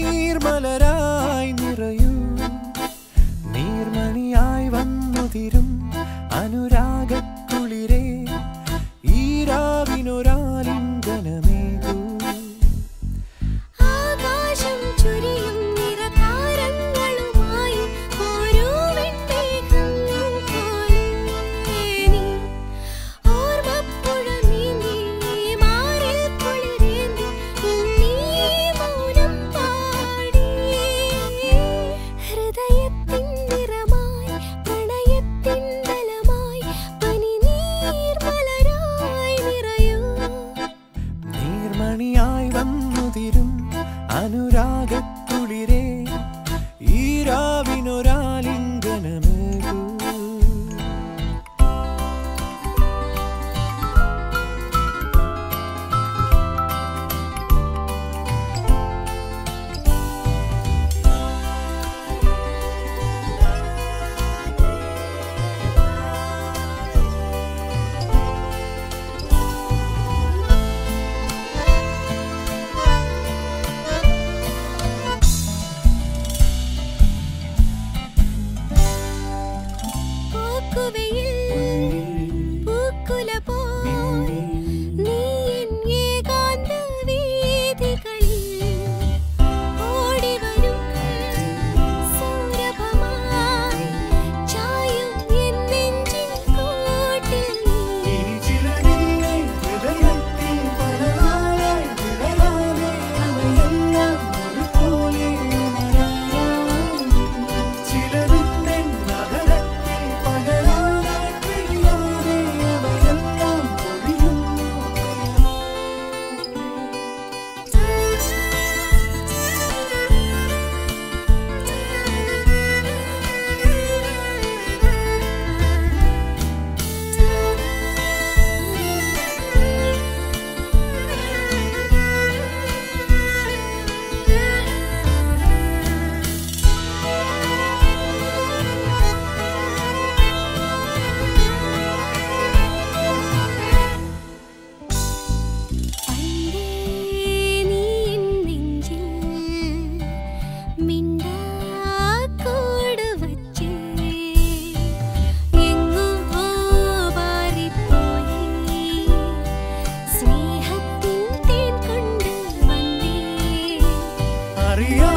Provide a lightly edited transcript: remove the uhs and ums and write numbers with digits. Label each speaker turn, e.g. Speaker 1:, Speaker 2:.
Speaker 1: നീർമലരായി നിറയൂ നീർമണിയായി വന്നുതിരും അനുരാഗക്കുളിരേ ഈ രാവിനൊരാലിംഗനമേകൂ
Speaker 2: ആകാശം ചുരിയും നിറതാരങ്ങളുമായി ഓരോ വെൺമേഘം പോലെ നീ ഓർമ്മപ്പുഴ നീന്തി മാറിൽ കുളിരേന്തി നീ മൗനം പാടി ഹൃദയത്തിൻ നിറമായി പ്രണയത്തിൻ ബലമായി പനിനീർമലരായി നിറയൂ
Speaker 1: നീർമണിയായി വന്നുതിരും അനുരാഗക്കുളിരേ ഈ രാവിനൊരാലിംഗനമേകൂ
Speaker 2: പൂക്കുല പോൽ നീ എൻ ഏകാന്ത വീഥികളിൽ ഓടിവരും സൗരഭമായി ചായും എൻ നെഞ്ചിൻ കൂട്ടിൽ നീ Maria